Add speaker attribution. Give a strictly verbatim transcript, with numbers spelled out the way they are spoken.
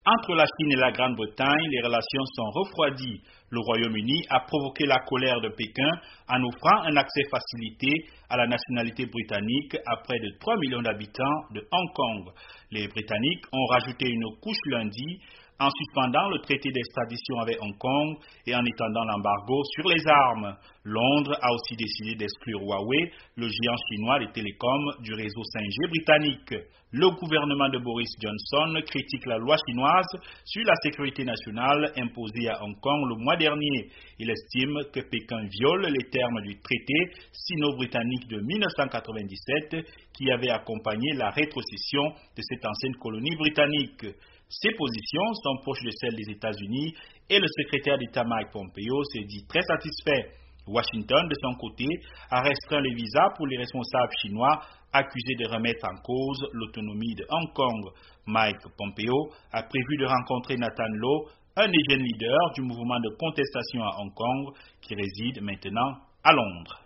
Speaker 1: Entre la Chine et la Grande-Bretagne, les relations sont refroidies. Le Royaume-Uni a provoqué la colère de Pékin en offrant un accès facilité à la nationalité britannique à près de trois millions d'habitants de Hong Kong. Les Britanniques ont rajouté une couche lundi en suspendant le traité d'extradition avec Hong Kong et en étendant l'embargo sur les armes. Londres a aussi décidé d'exclure Huawei, le géant chinois des télécoms du réseau cinq G britannique. Le gouvernement de Boris Johnson critique la loi chinoise sur la sécurité nationale imposée à Hong Kong le mois dernier. Il estime que Pékin viole les termes du traité sino-britannique de mille neuf cent quatre-vingt-dix-sept qui avait accompagné la rétrocession de cette ancienne colonie britannique. Ces positions sont proches de celles des États-Unis et le secrétaire d'État Mike Pompeo s'est dit très satisfait. Washington, de son côté, a restreint les visas pour les responsables chinois accusés de remettre en cause l'autonomie de Hong Kong. Mike Pompeo a prévu de rencontrer Nathan Law, un des jeunes leaders du mouvement de contestation à Hong Kong qui réside maintenant à Londres.